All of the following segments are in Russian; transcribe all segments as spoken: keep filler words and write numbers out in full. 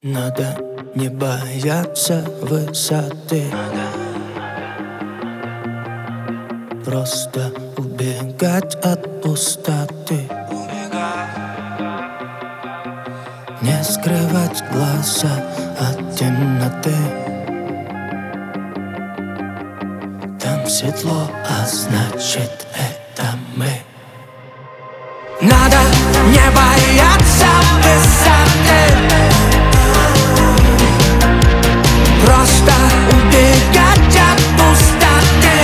Надо не бояться высоты, надо просто убегать от пустоты, не скрывать глаза от темноты. Там светло, а значит это мы. Надо не бояться высоты, просто убегать от пустоты,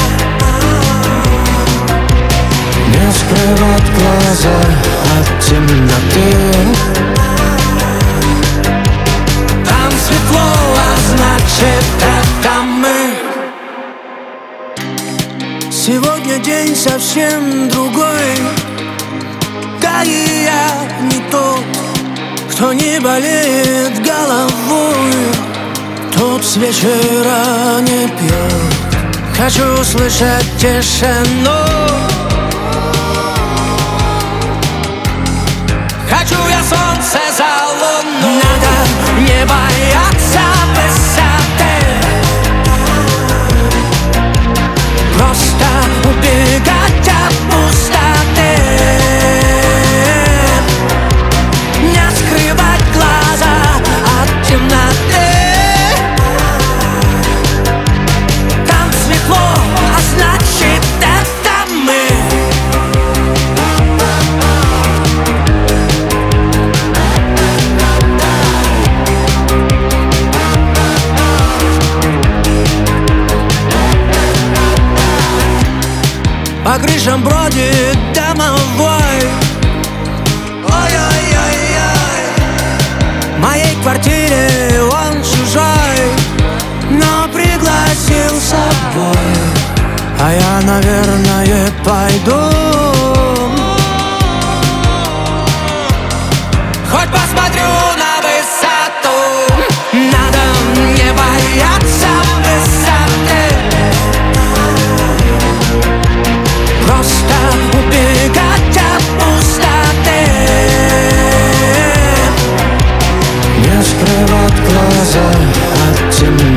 не скрывать глаза от темноты. Там светло, а значит это мы. Сегодня день совсем другой, да и я не тот, кто не болеет головой, тот с вечера не пьет. Хочу слышать тишину, хочу я солнце за луну. Надо не бояться высоты, просто убегать от пустоты, не скрывать глаза от темноты. Там светло, а значит это мы. По крышам бродит домовой, ой-ой-ой-ой. В моей квартире он чужой, но пригласил с собой, а я, наверное, пойду. Хоть посмотрю на высоту. Надо не бояться высоты, просто убегать от пустоты, не скрывать глаза от темноты.